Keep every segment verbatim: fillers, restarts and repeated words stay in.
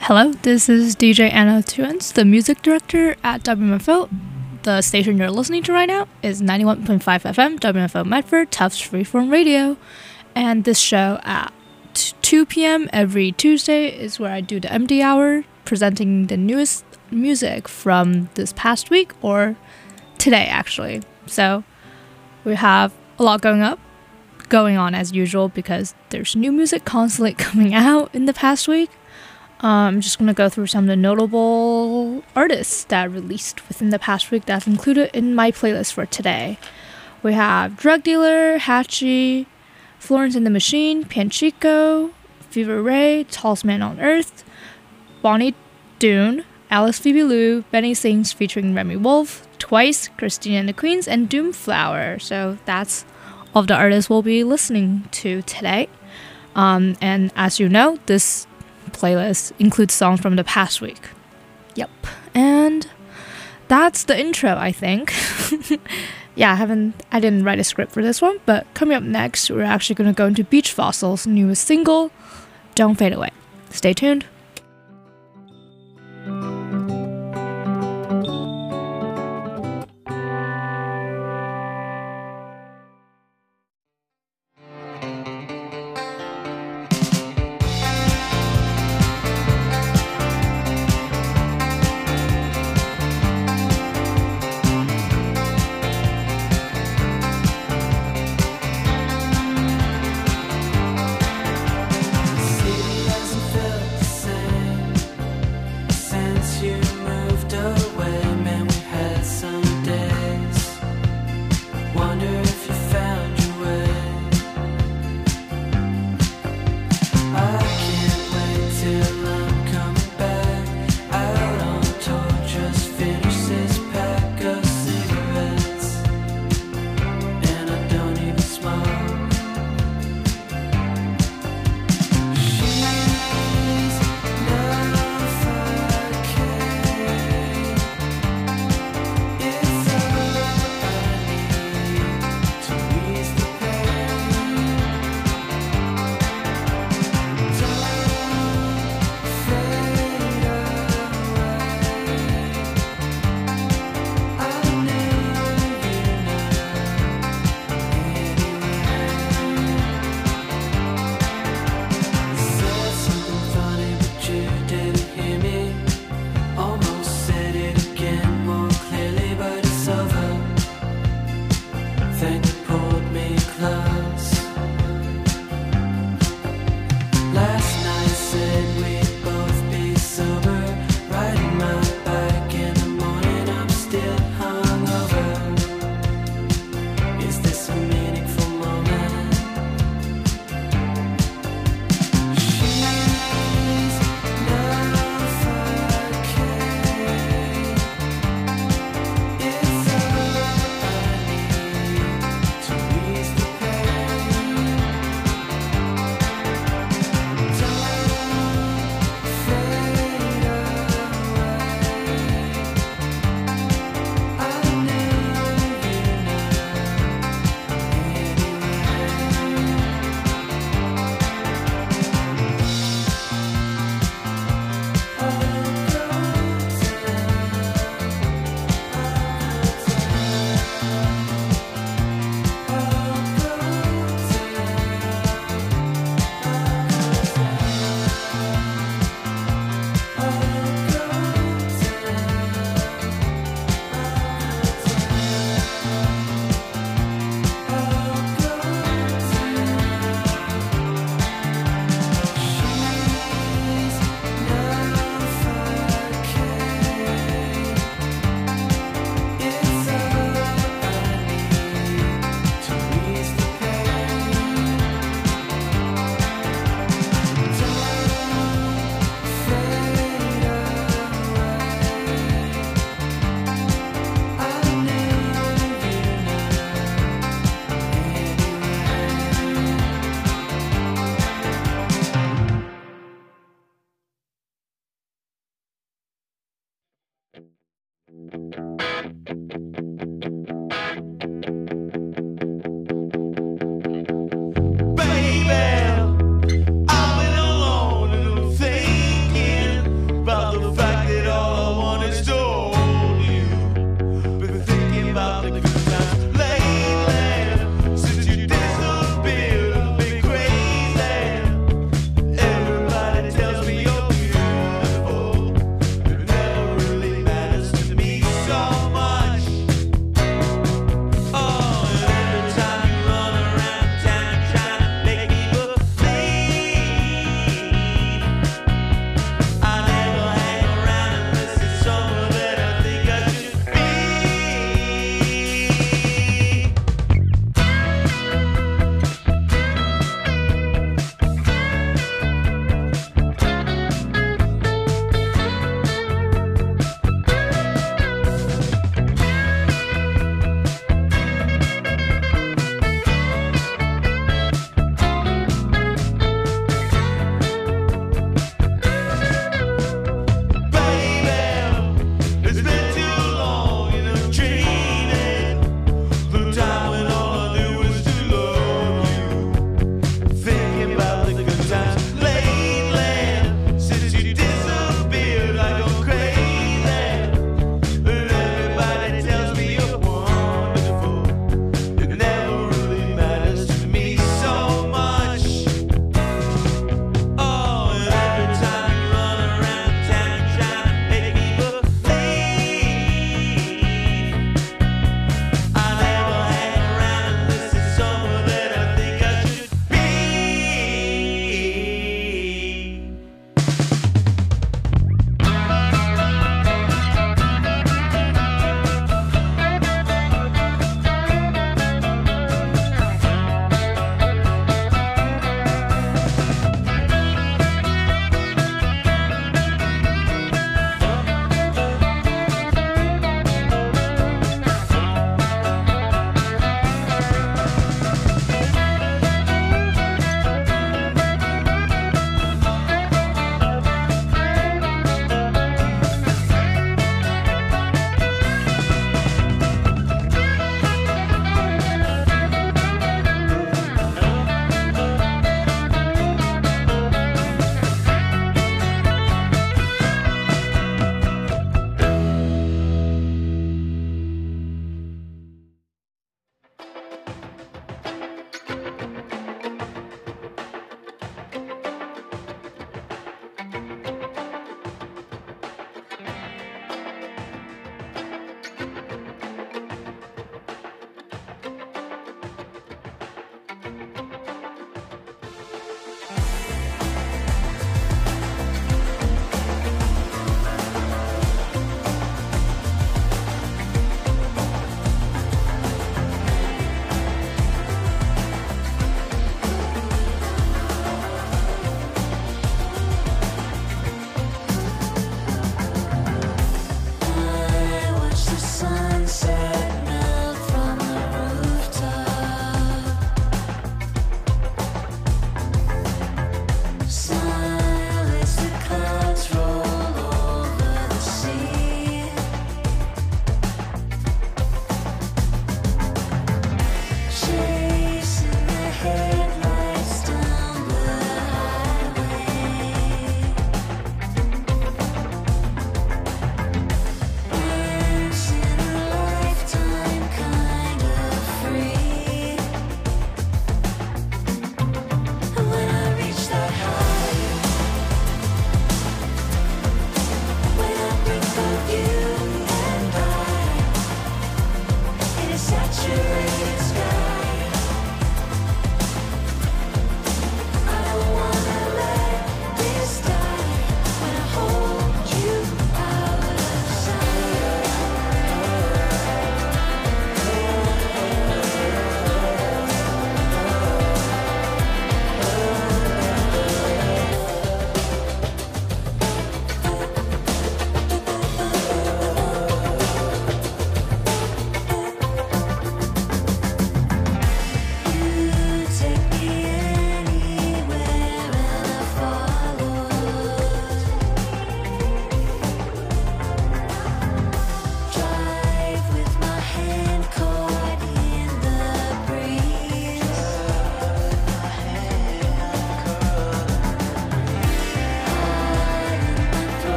Hello, this is D J Anna Tuens, the music director at W M F O. The station you're listening to right now is ninety-one point five F M, W M F O Medford, Tufts Freeform Radio. And this show at two p.m. every Tuesday is where I do the M D Hour, presenting the newest music from this past week, or today actually. So we have a lot going up, going on as usual, because there's new music constantly coming out in the past week. Um, I'm just going to go through some of the notable artists that released within the past week that I've included in my playlist for today. We have Drug Dealer, Hatchie, Florence and the Machine, Panchico, Fever Ray, Tallest Man on Earth, Bonnie Doon, Alice Phoebe Lou, Benny Sings featuring Remy Wolf, Twice, Christina and the Queens, and Doomflower. So that's all of the artists we'll be listening to today. Um, and as you know, this playlist includes songs from the past week. Yep. And that's the intro, I think. yeah, I haven't I didn't write a script for this one, but coming up next, we're actually going to go into Beach Fossil's newest single, Don't Fade Away. Stay tuned. Baby, I've been alone and I'm thinking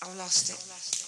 I've lost it.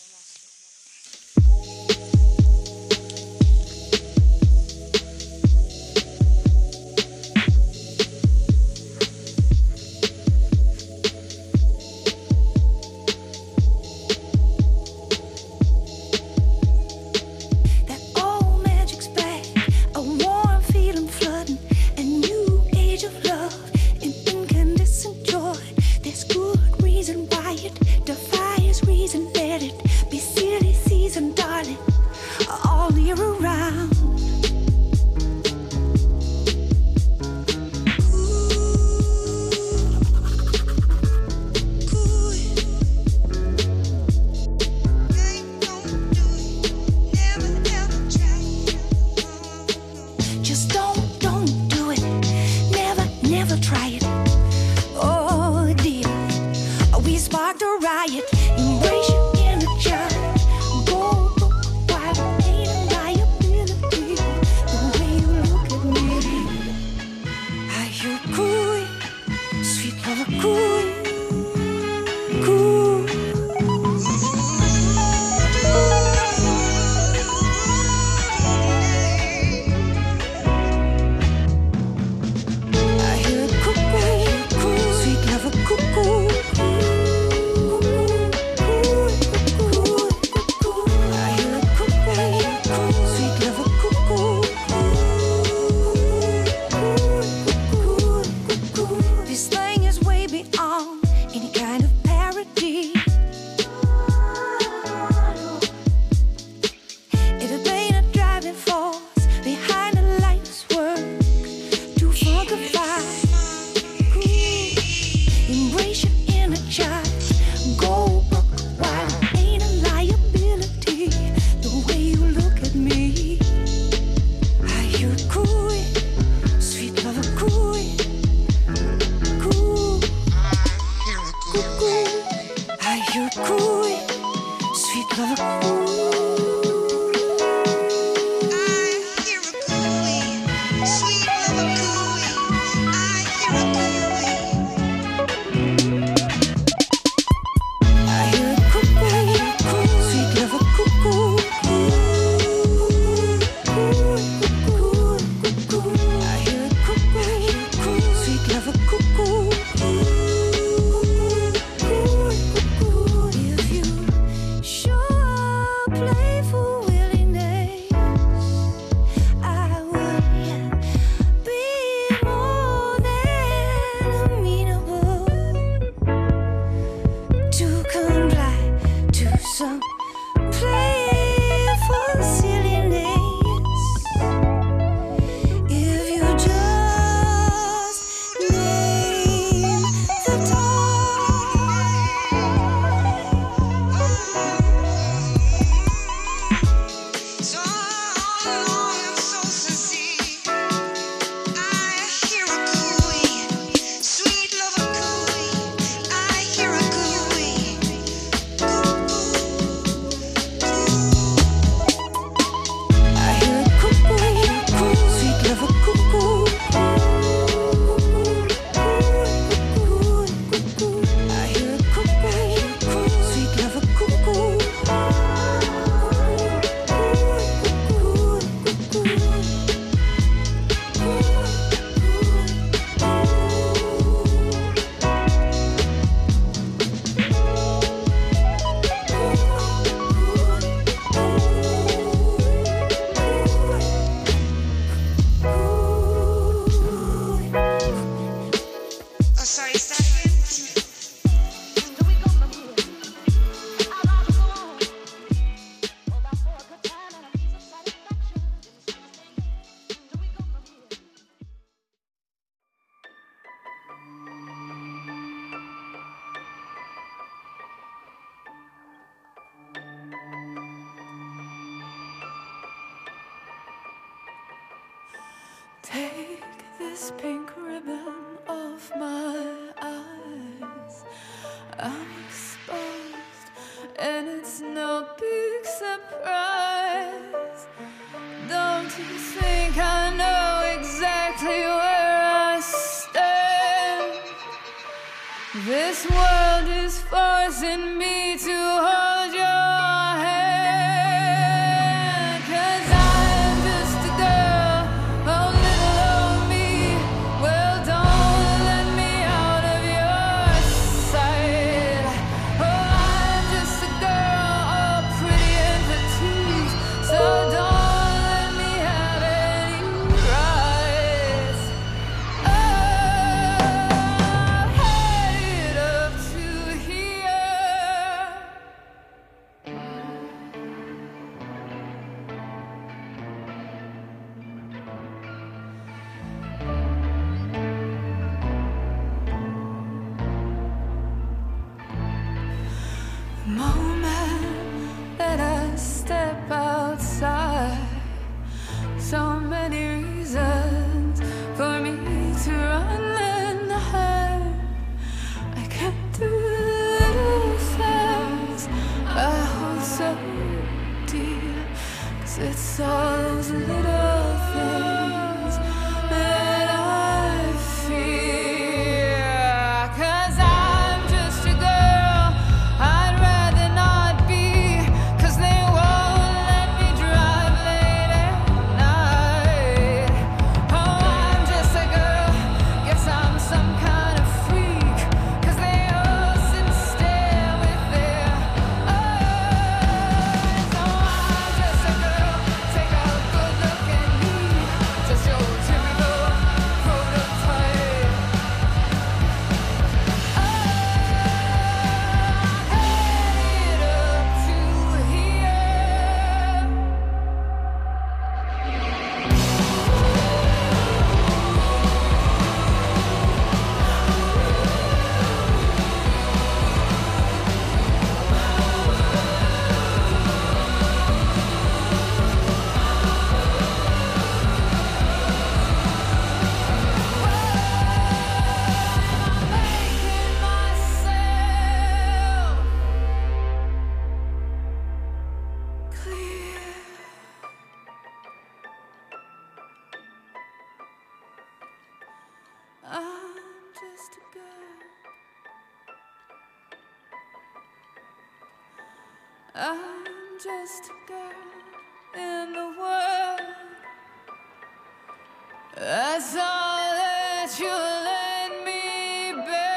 Take this pink ribbon off my eyes. I'm exposed, and it's no big surprise. Don't you think I know exactly where I stand? This world is forcing me to hold your hand, 'cause I'm just a girl, oh little old me. Well, don't let me out of your sight. Oh, I'm just a girl, all pretty and petite, so don't let me have any rights. Oh, head up to here. The moment that I step outside, so many reasons for me to run and hide. I can't do little things I hold so dear, 'cause it's all those little things that I fear. 'Cause I'm just a girl, I'd rather not be, 'cause they won't let me drive late at night. Oh, I'm just a girl, guess I'm some kind of freak, 'cause they all sit and stare with their eyes. Oh, I'm just a girl, take a good look at me, just your typical prototype. Oh, head up to here. Making myself clear. I'm just a girl. I'm just a girl in the world. That's all that you let me be.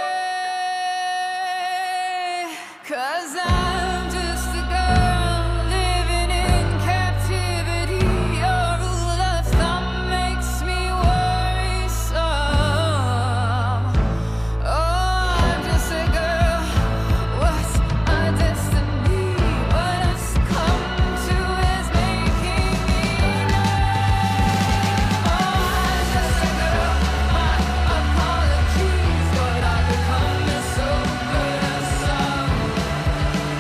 'Cause I'm just a girl living in captivity. Your rule of thumb makes me worrisome. Oh, I'm just a girl. What's my destiny? What I've come to is making me numb. Oh, I'm just a girl. My apologies, but I've become so good at some.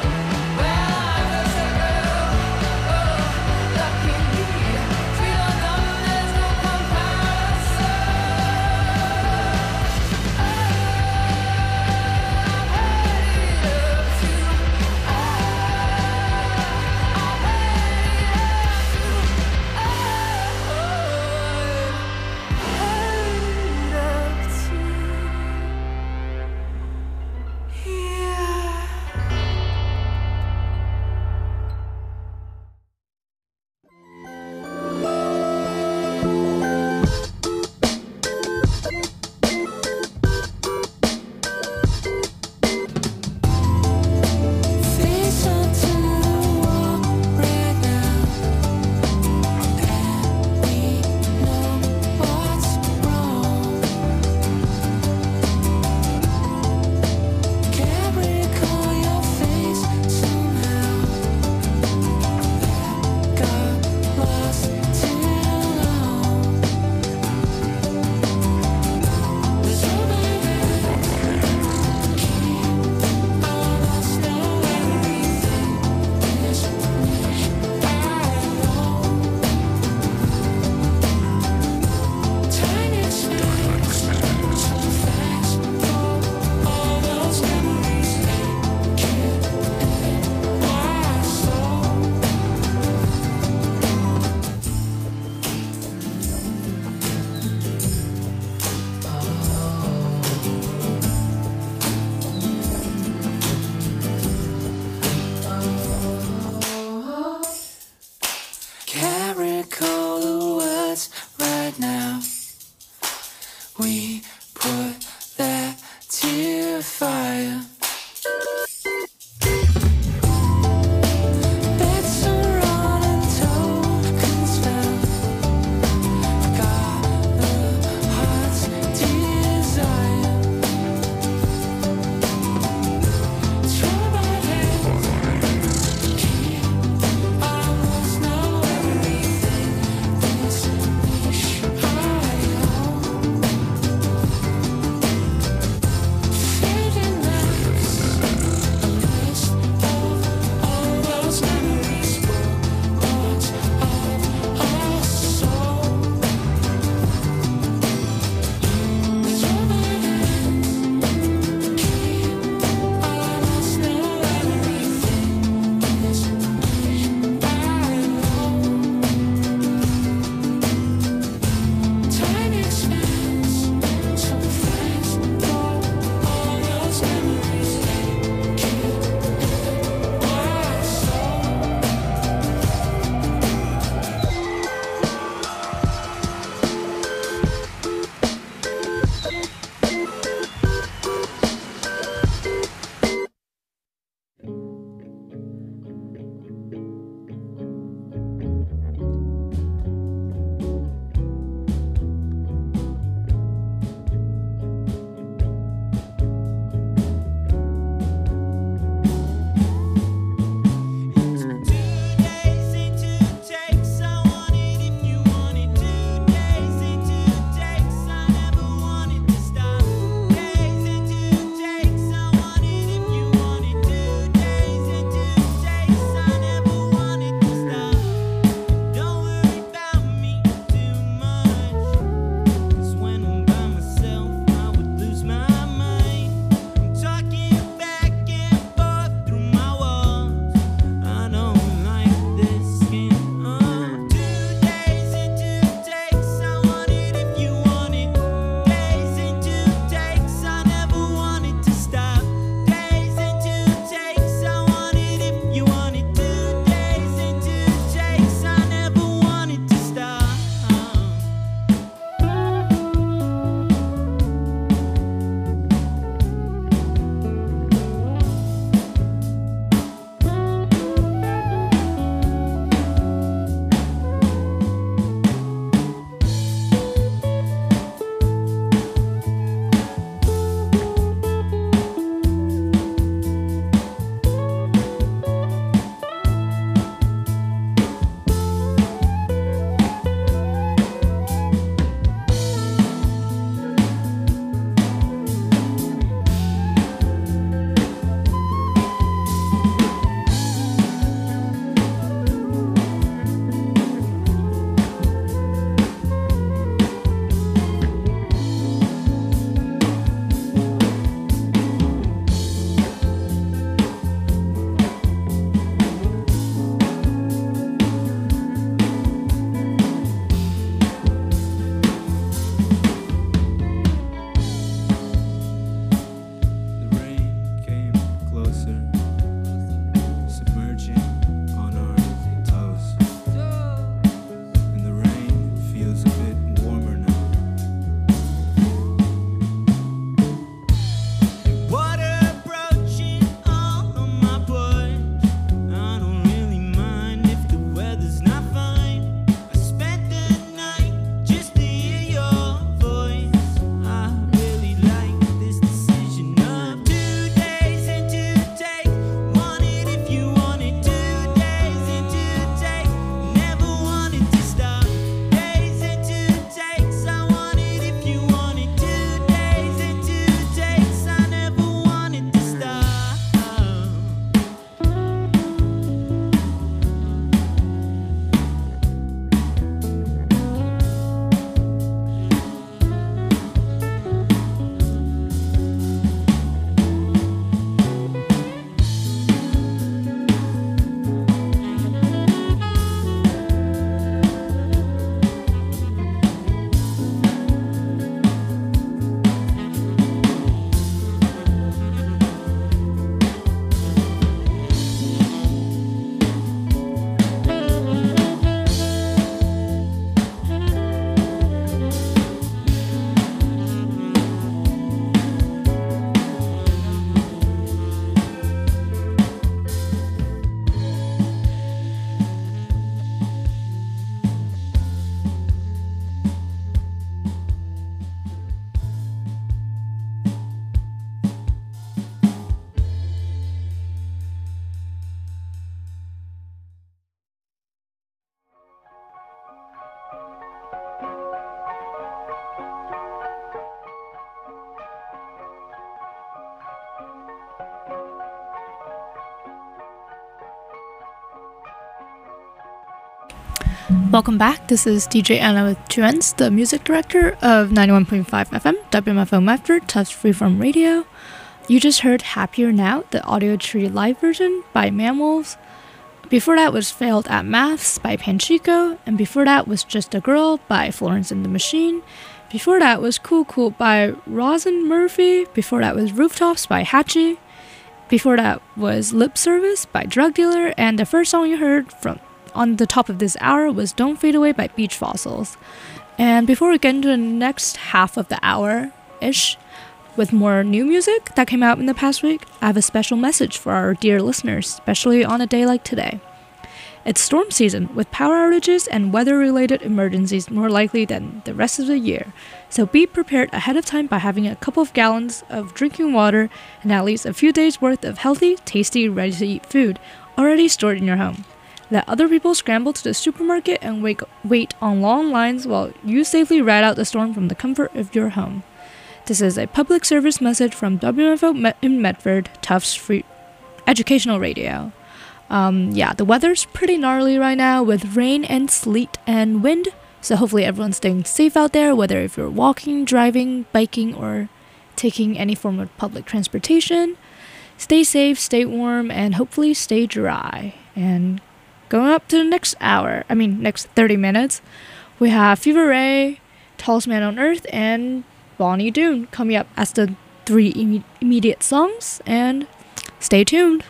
Welcome back. This is D J Anna with two N's, the music director of ninety-one point five F M, W M F O Medford, Tufts Freeform Radio. You just heard Happier Now, the Audio Tree live version by Manwolves. Before that was Failed at Maths by Panchico, and before that was Just a Girl by Florence and the Machine. Before that was Cool Cool by Rosin Murphy. Before that was Rooftops by Hatchie. Before that was Lip Service by Drug Dealer, and the first song you heard from on the top of this hour was Don't Fade Away by Beach Fossils. And before we get into the next half of the hour-ish with more new music that came out in the past week, I have a special message for our dear listeners, especially on a day like today. It's storm season, with power outages and weather-related emergencies more likely than the rest of the year, so be prepared ahead of time by having a couple of gallons of drinking water and at least a few days' worth of healthy, tasty, ready-to-eat food already stored in your home. Let other people scramble to the supermarket and wait, wait on long lines while you safely ride out the storm from the comfort of your home. This is a public service message from W M F O Met- in Medford, Tufts Free Educational Radio. Um, yeah, the weather's pretty gnarly right now with rain and sleet and wind, so hopefully everyone's staying safe out there, whether if you're walking, driving, biking, or taking any form of public transportation. Stay safe, stay warm, and hopefully stay dry. And going up to the next hour, I mean next thirty minutes, we have Fever Ray, Tallest Man on Earth, and Bonnie Doon coming up as the three imme- immediate songs, and stay tuned.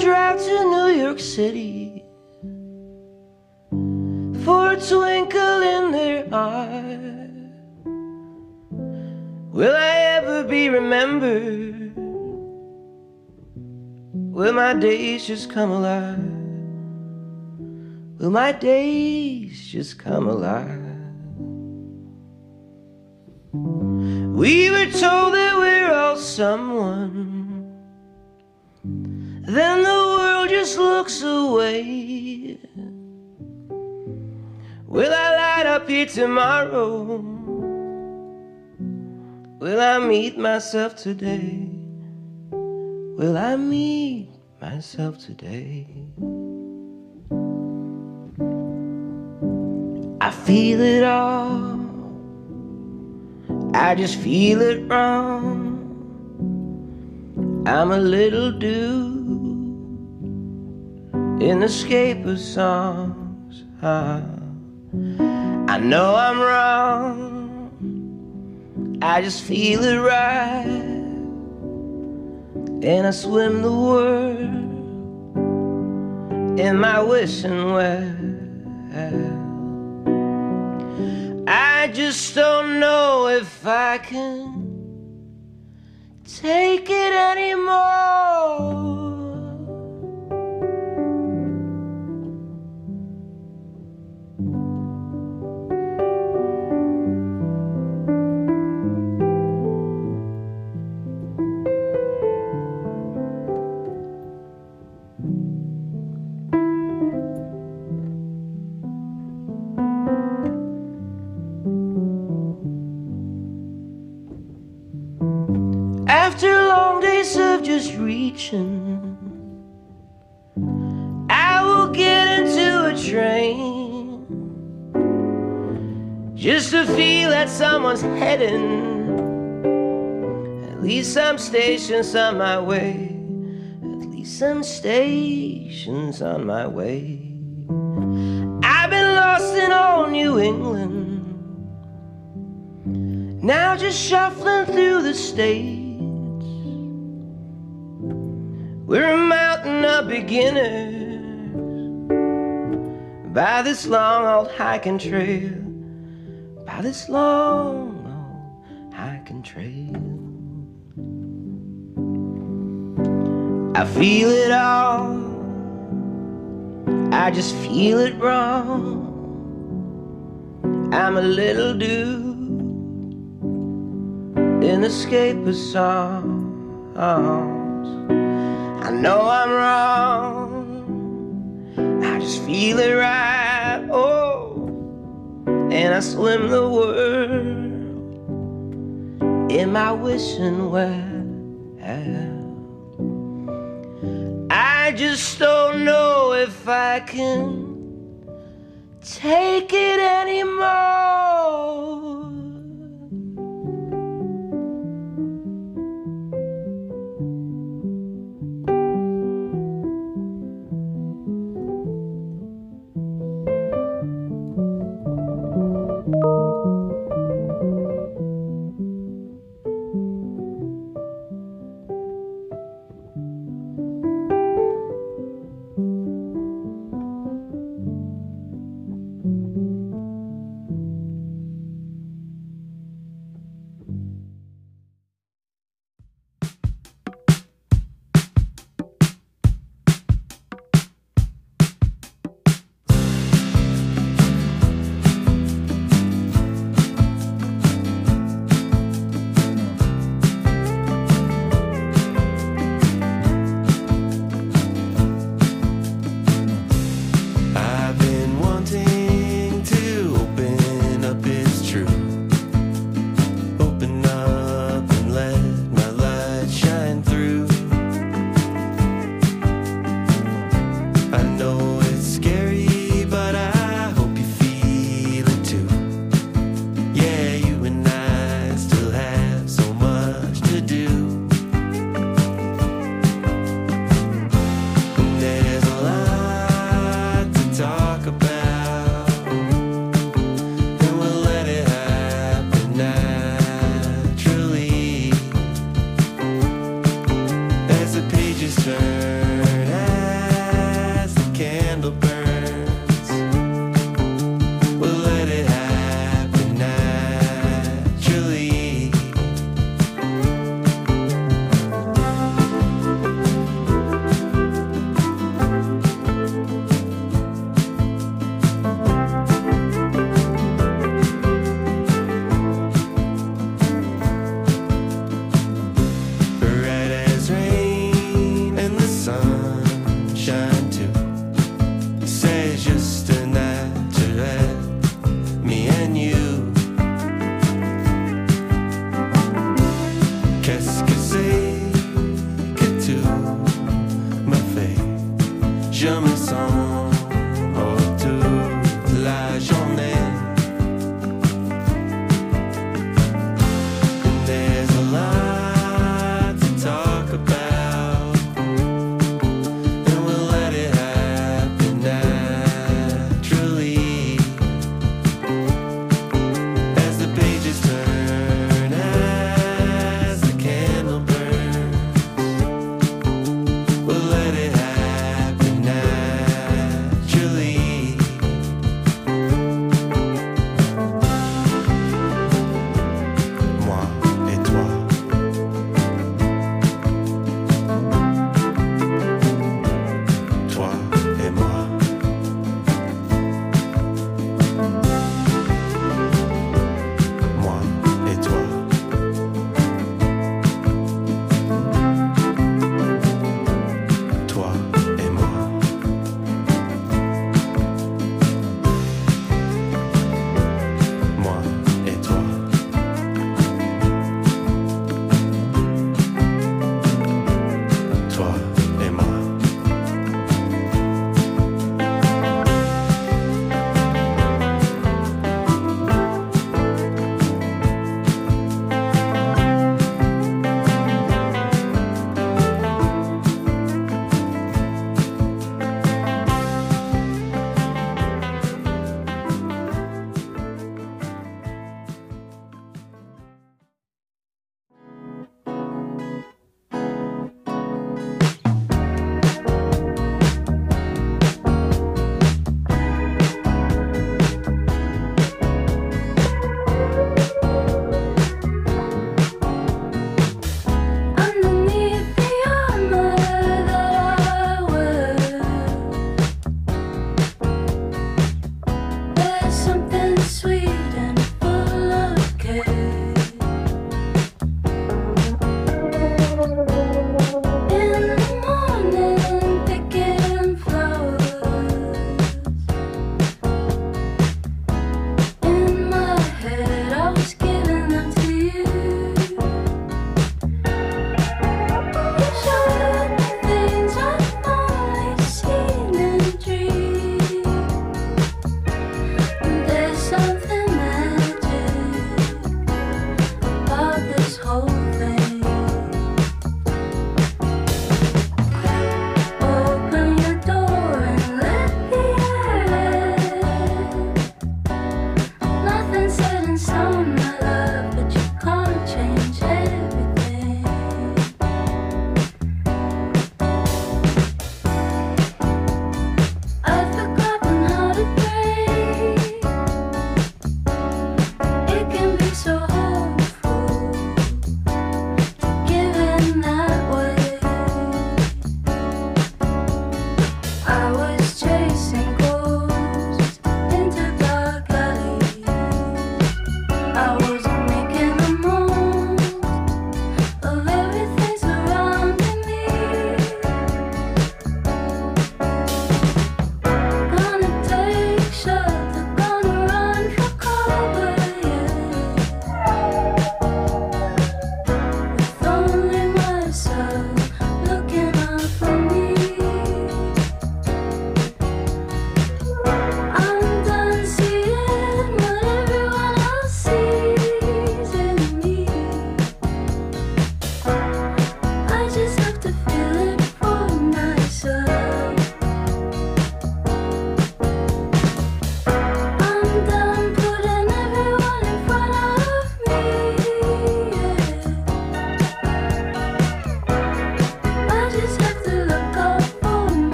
drive to New York City for a twinkle in their eye. Will I ever be remembered? Will my days just come alive? Will my days just come alive? We were told that we're all someone, then the world just looks away. Will I light up here tomorrow? Will I meet myself today? Will I meet myself today? I feel it all, I just feel it wrong. I'm a little dude in the scape of songs. Ah, I know I'm wrong, I just feel it right, and I swim the world in my wishing well. I just don't know if I can take it anymore. After long days of just reaching, I will get into a train just to feel that someone's heading. At least some stations on my way, at least some stations on my way. I've been lost in all New England, now just shuffling through the states. We're a mountain of beginners by this long old hiking trail, by this long old hiking trail. I feel it all, I just feel it wrong. I'm a little dude in the scape of songs. I know I'm wrong, I just feel it right, oh, and I swim the world in my wishing well. I just don't know if I can take it anymore.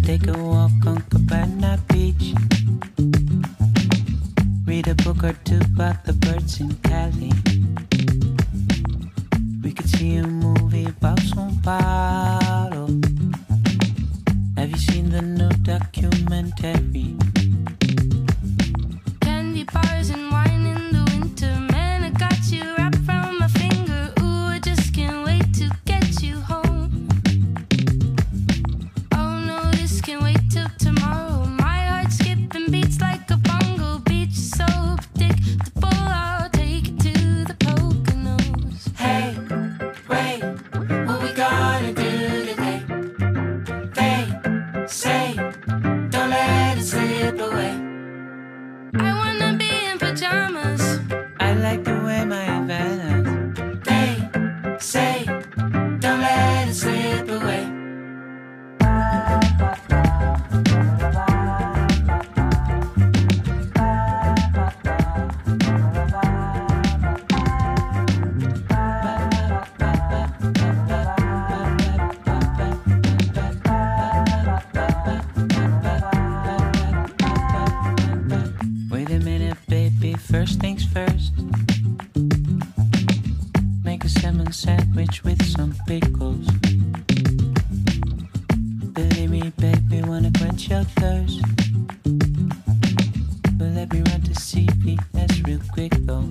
take a walk on Cabana Beach. Read a book or two about the birds in Cali. We could see a movie about São Paulo. Have you seen the new documentary? Candy bars and wine in the winter. Man, I got you wrapped around my finger. Ooh, I just can't wait to get you home. Oh no, this can't wait till tomorrow. My heart skipping beats like a bongo. Beach is so predictable. I'll take it to the Poconos. Hey, wait, what we gonna do today? They say, don't let it slip away. I wanna be in pajamas. I like the way my Havanas. They say, don't let it slip away. Wait a minute, baby, first things first. Make a salmon sandwich with some pickles. Believe me, baby, wanna quench your thirst. But let me run to C P S real quick though.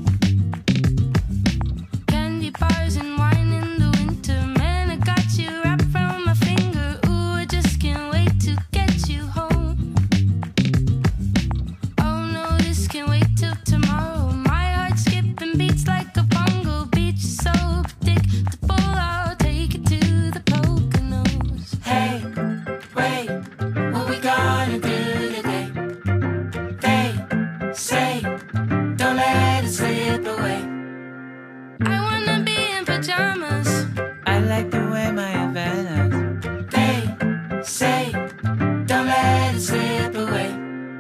Candy bars and wine in the winter. Man, I got you wrapped around my finger. Ooh, I just can't wait to get you home. Oh no, this can't wait till tomorrow. My heart skipping beats like a bongo. Beach is so predictable. I'll take it to the Poconos. Hey, wait, what we gonna do today? They say, don't let it slip away. I wanna be in pajamas. I like the way my Havanas. They say, don't let it slip away.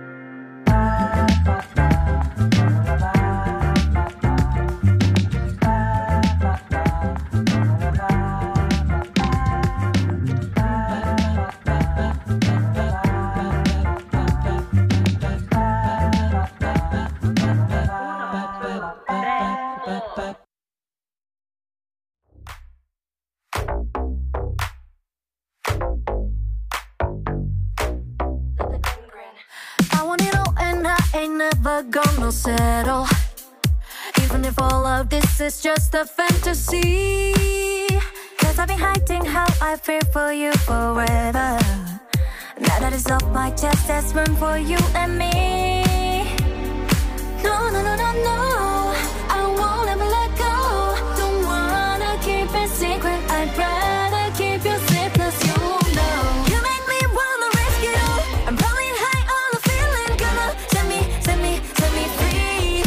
I want it all and I ain't never gonna settle. Even if all of this is just a fantasy. Cause I've been hiding how I feel for you forever. Now that it's off my chest, there's room for you and me. No, no, no, no, no, I won't ever let go. Don't wanna keep it secret, I'd rather keep you sleepless, you know. You make me wanna risk it all. I'm probably high on a feeling. Gonna set me, set me, set me free.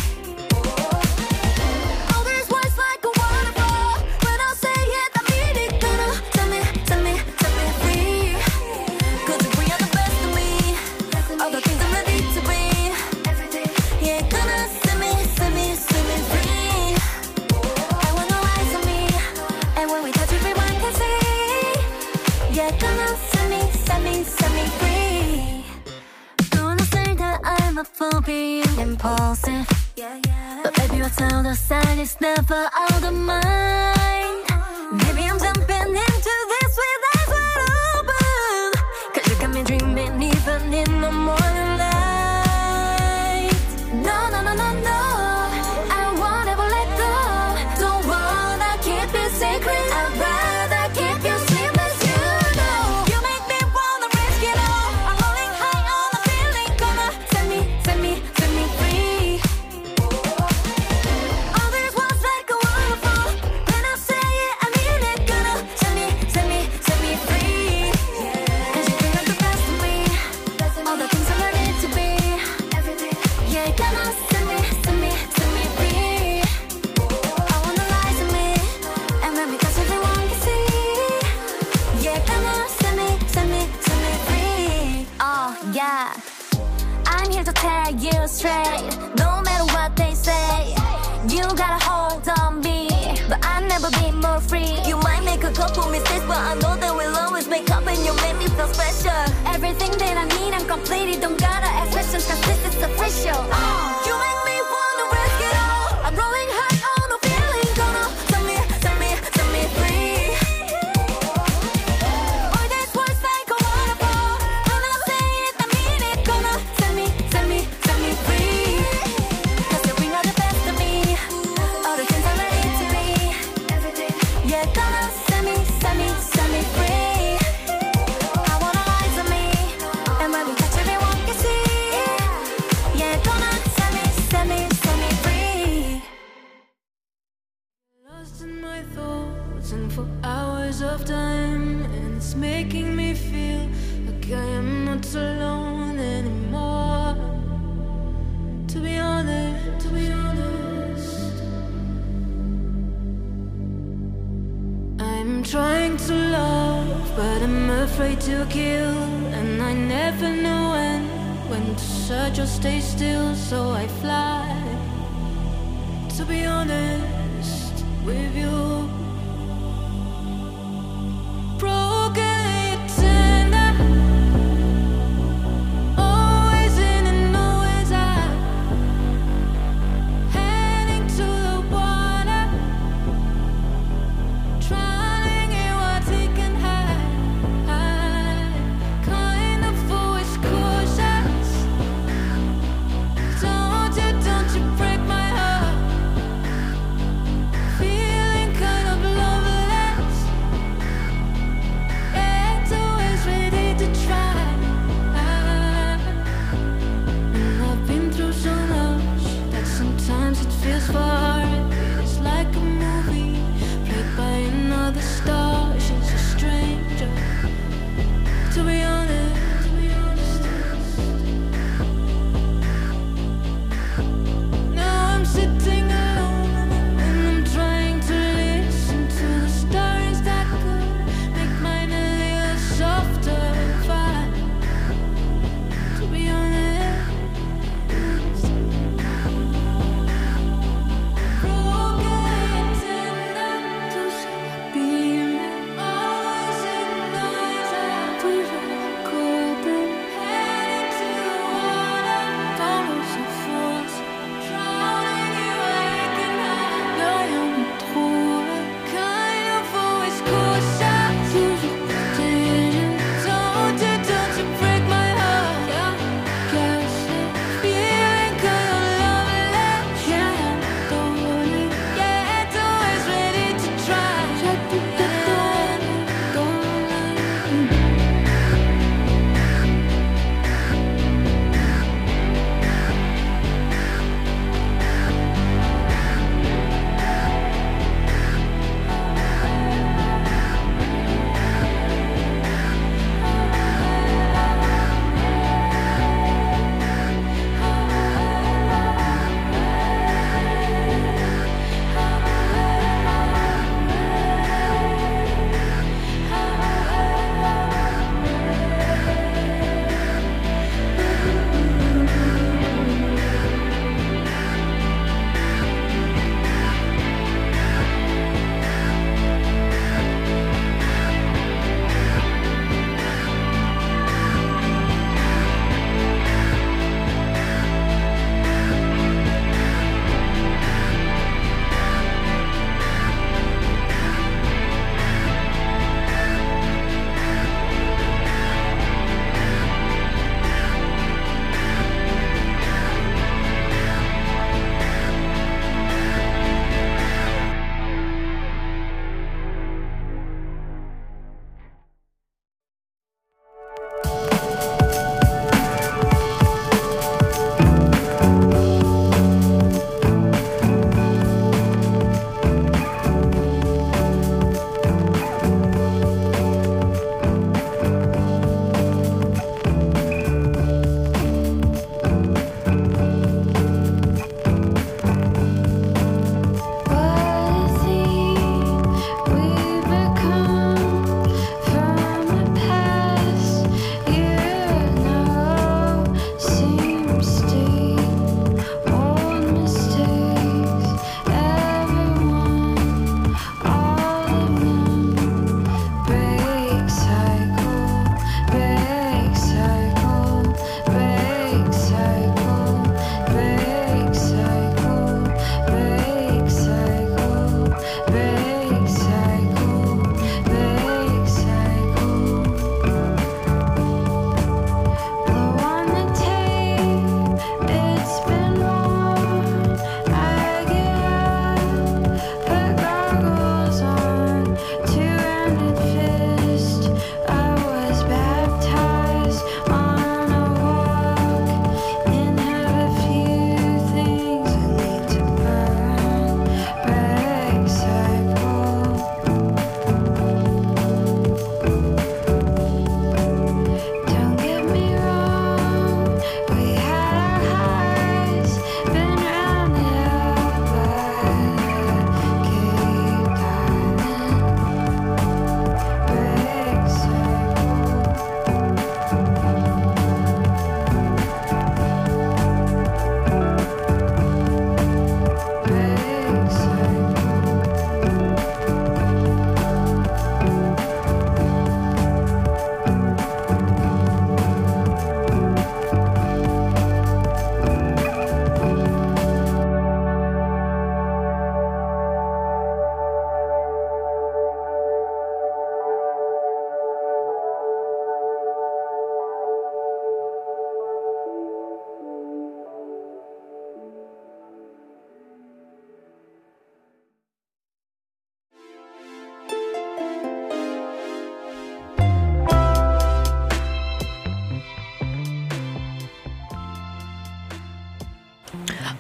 All these words like a waterfall. When I say it, I mean it. Gonna set me, set me, set me free. Cause if we are the best of me, all the things I'm ready to be. Yeah, gonna set me, set me, set me free. I wanna rise on me, and when we touch everyone can see. Yeah, gonna set me, set me, set me free. Gonna say that I'm a fool being impulsive. Yeah, yeah. But baby, what's out of sight is never out of mind. Maybe I'm jumping into this with eyes wide open. Cause you got me dreaming even in the morning light. No, no, no, no, no, I won't ever let go. Don't wanna keep it secret, I'd rather keep you sleepless, you know. You make me wanna risk it all. I'm rolling high on the feeling. Gonna set me, set me, set me free. All these words like a waterfall. When I say it, I mean it. Gonna set me, set me, set me free. Cause you bring out the best of me, all the things I'm ready to be. Yeah, gonna set me, set me, set me free. I wanna rise on me, and when we touch everyone can see. Yeah, gonna set me, set me, set me free. Oh yeah, I'm here to tell you straight. No matter what they say, you got a hold on me, but I'll never be more free. You might make a a couple mistakes, but I know that we'll always make up and you make me feel special. Everything that I need, I'm complete. You don't gotta ask questions, cause this is official. Oh, you make me wanna risk it all. I'm rolling high on a feeling, gonna set me, set me, set me free. All these words like a waterfall. When I say it, I mean it. Gonna set me, set me, set me free. Cause you bring out the best of me. All the things I'm ready to be. Yeah, gonna set me, set me, set me free. I wanna rise on me. And when we touch, everyone can see. Yeah, gonna set me, set me, set me free. Lost in my thoughts and for hours of time, and it's making me feel like I am not alone anymore. To be honest, to be honest, I'm trying to love, but I'm afraid to kill, and I never know when, when to search or stay still, so I fly. To be honest with you, broken yet tender, always in and always out, heading to the water, trying in what he can hide, kind of always cautious. Don't you, don't you break my heart. Feeling kind of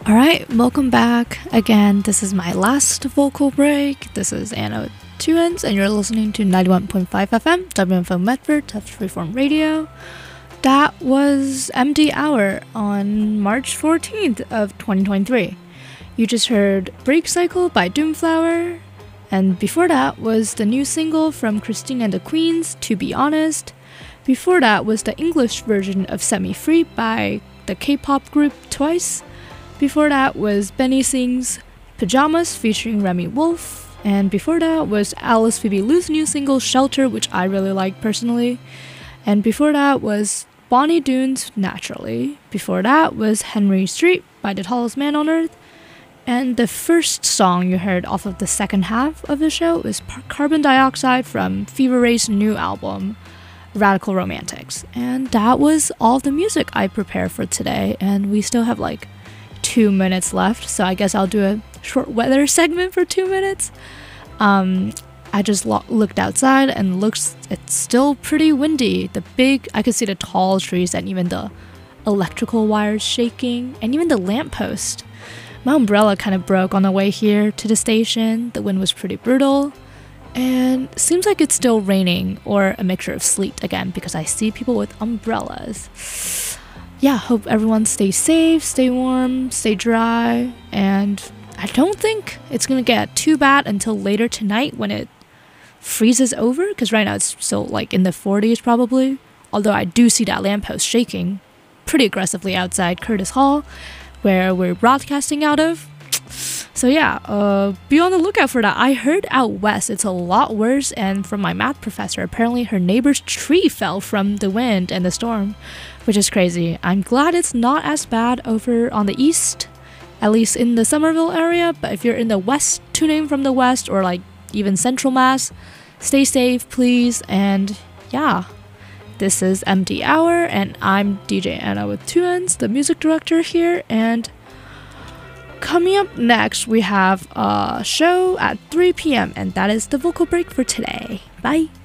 Alright, welcome back. Again, this is my last vocal break. This is Anna with two N's, and you're listening to ninety-one point five F M, W M F O Medford, Tufts Freeform Radio. That was M D Hour on March fourteenth of twenty twenty-three. You just heard Break Cycle by Doomflower, and before that was the new single from Christine and the Queens, To Be Honest. Before that was the English version of Set Me Free by the K-pop group Twice. Before that was Benny Sings Pajamas featuring Remy Wolf. And before that was Alice Phoebe Lou's new single Shelter, which I really like personally. And before that was Bonnie Doon's Naturally. Before that was Henry Street by The Tallest Man on Earth. And the first song you heard off of the second half of the show is Carbon Dioxide from Fever Ray's new album, Radical Romantics. And that was all the music I prepared for today. And we still have like two minutes left, so I guess I'll do a short weather segment for two minutes. Um, I just lo- looked outside and looks it's still pretty windy. The big, I could see the tall trees and even the electrical wires shaking, and even the lamppost. My umbrella kind of broke on the way here to the station. The wind was pretty brutal, and it seems like it's still raining or a mixture of sleet again because I see people with umbrellas. Yeah, hope everyone stays safe, stay warm, stay dry, and I don't think it's gonna get too bad until later tonight when it freezes over, because right now it's still like in the forties probably, although I do see that lamppost shaking pretty aggressively outside Curtis Hall, where we're broadcasting out of. So yeah, uh, be on the lookout for that. I heard out west it's a lot worse, and from my math professor, apparently her neighbor's tree fell from the wind and the storm, which is crazy. I'm glad it's not as bad over on the east, at least in the Somerville area, but if you're in the west, tuning from the west, or like even central Mass, stay safe, please, and yeah. This is M D Hour, and I'm D J Anna with two N's, the music director here, and coming up next, we have a show at three p.m., and that is the vocal break for today. Bye!